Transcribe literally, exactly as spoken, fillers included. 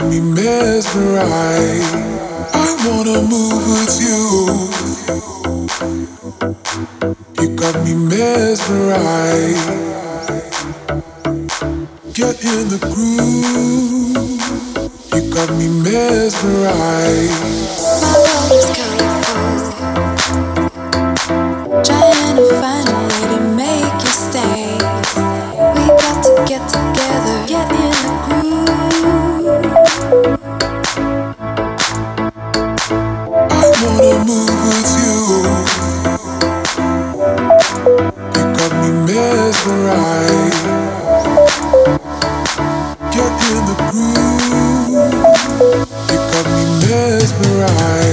me mesmerized. I wanna move with you. You got me mesmerized. Get in the groove. You got me mesmerized. My world is colorful, trying to find a way to make you stay. We got to get together, get in the groove. I wanna move with you. You got me mesmerized. Get in the groove. You got me mesmerized.